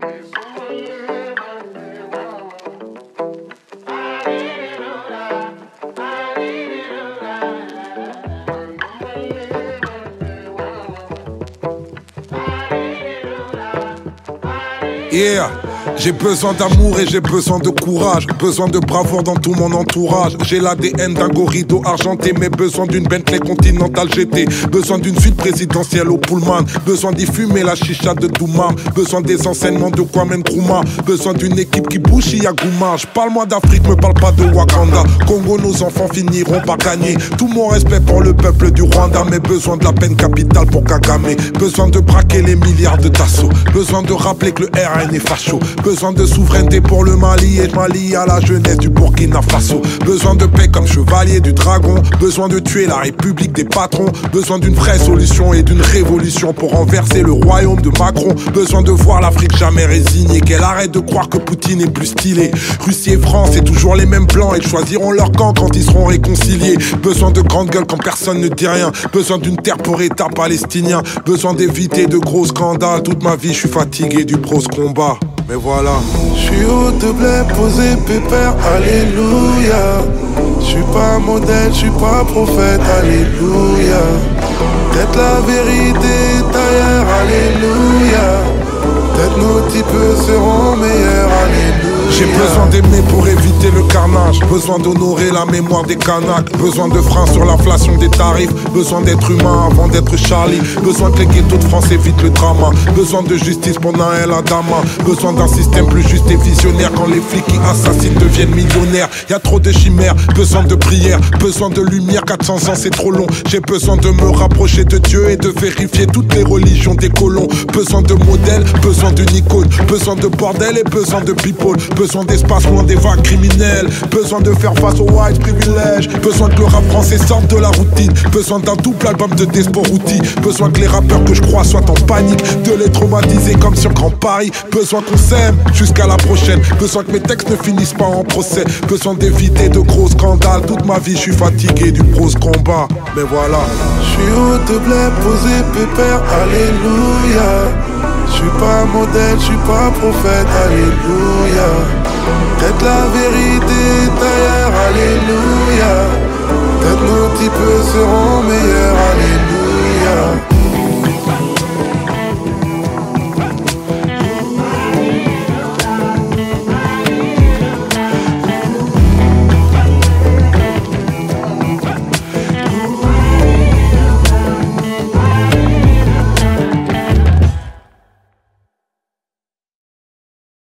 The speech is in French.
Yeah, j'ai besoin d'amour et j'ai besoin de courage. Besoin de bravoure dans tout mon entourage. J'ai l'ADN d'un gorrido argenté, mais besoin d'une Bentley Continental GT. Besoin d'une suite présidentielle au Pullman. Besoin d'y fumer la chicha de Douma. Besoin des enseignements de Kwame Nkrumah. Besoin d'une équipe qui bouge Yagouma. Parle-moi d'Afrique, me parle pas de Wakanda. Congo, nos enfants finiront par gagner. Tout mon respect pour le peuple du Rwanda, mais besoin de la peine capitale pour Kagame. Besoin de braquer les milliards de Tasso. Besoin de rappeler que le RN est facho. Besoin de souveraineté pour le Mali et Mali à la jeunesse du Burkina Faso. Besoin de paix comme chevalier du dragon. Besoin de tuer la république des patrons. Besoin d'une vraie solution et d'une révolution pour renverser le royaume de Macron. Besoin de voir l'Afrique jamais résignée, qu'elle arrête de croire que Poutine est plus stylé. Russie et France, c'est toujours les mêmes plans. Ils choisiront leur camp quand ils seront réconciliés. Besoin de grandes gueules quand personne ne dit rien. Besoin d'une terre pour État palestinien. Besoin d'éviter de gros scandales. Toute ma vie je suis fatigué du prose combat. Mais voilà. J'suis au de blé, posé pépère, alléluia. J'suis pas modèle, j'suis pas prophète, alléluia. Peut-être la vérité est ailleurs, alléluia. Peut-être nos types seront meilleurs, alléluia. J'ai besoin d'aimer pour éviter le carnage. Besoin d'honorer la mémoire des Kanaks. Besoin de frein sur l'inflation des tarifs. Besoin d'être humain avant d'être Charlie. Besoin que les ghettos de France évitent le drama. Besoin de justice pour Naël Adama. Besoin d'un système plus juste et visionnaire. Quand les flics qui assassinent deviennent millionnaires. Y'a trop de chimères, besoin de prière. Besoin de lumière, 400 ans c'est trop long. J'ai besoin de me rapprocher de Dieu et de vérifier toutes les religions des colons. Besoin de modèles, besoin d'une icône. Besoin de bordel et besoin de people. Besoin d'espace loin des vagues criminelles. Besoin de faire face aux white privilèges. Besoin que le rap français sorte de la routine. Besoin d'un double album de Desporuti. Besoin que les rappeurs que je crois soient en panique. De les traumatiser comme sur Grand Paris. Besoin qu'on s'aime jusqu'à la prochaine. Besoin que mes textes ne finissent pas en procès. Besoin d'éviter de gros scandales. Toute ma vie je suis fatigué du prose combat. Mais voilà. J'suis au de blé, posé pépère, alléluia. J'suis pas modèle, j'suis pas prophète, alléluia. Peut-être la vérité est ailleurs, alléluia. Peut-être nos types seront meilleurs, alléluia.